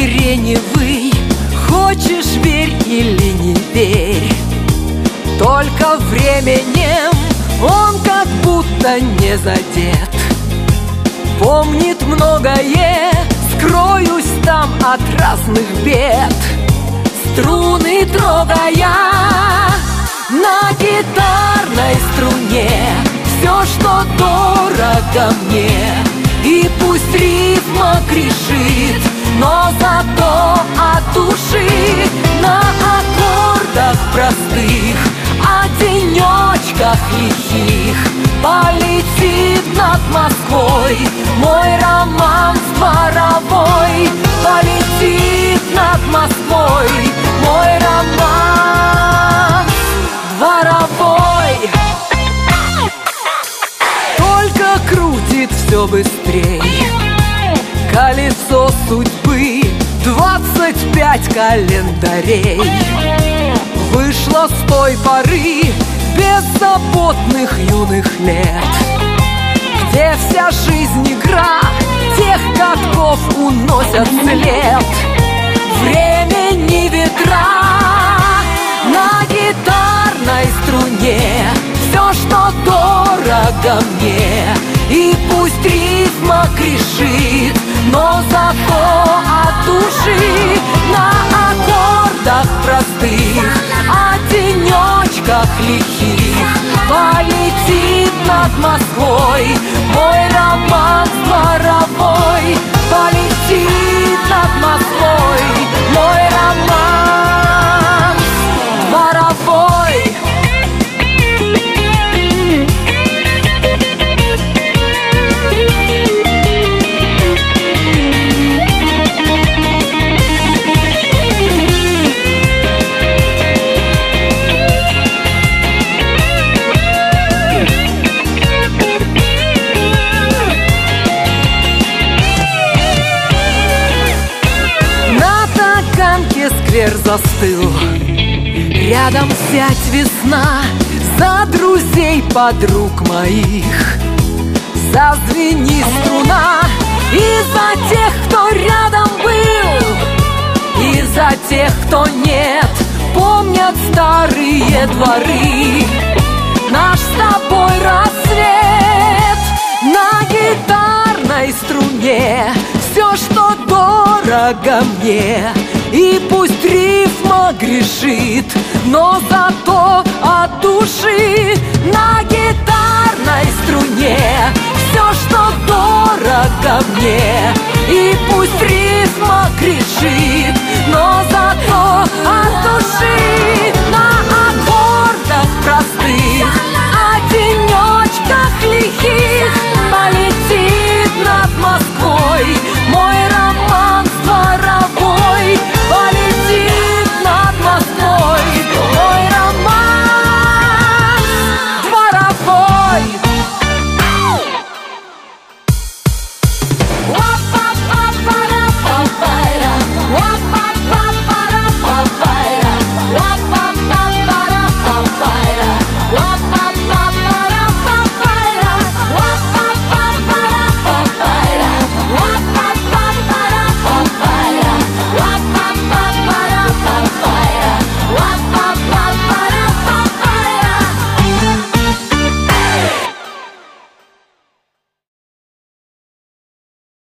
сиреневый, хочешь верь или не верь, только временем он как будто не задет. Помнит многое, скроюсь там от разных бед. Струны трогая на гитарной струне, все, что дорого мне. И пусть рифма грешит, но зато от души. На аккордах простых, о денечках лихих полетит над Москвой мой романс дворовой. Полетит над Москвой мой романс дворовой. Только крутит все быстрей колесо судьбы, 25 календарей. Вышло с той поры беззаботных юных лет, где вся жизнь игра, тех катков уносят след. Времени ветра на гитарной струне, все, что дорого мне. И пусть рифма грешит, но зато от души. На аккордах простых, о денечках лихих полетит над Москвой мой романс дворовой. Полетит над Москвой мой романс дворовой. Сквер застыл, рядом сядь, весна, за друзей, подруг моих. Зазвени струна и за тех, кто рядом был, и за тех, кто нет, помнят старые дворы. Наш с тобой рассвет на гитарной струне, все, что дорого мне. И пусть рифма грешит, но зато от души. На гитарной струне все, что дорого мне. И пусть рифма грешит,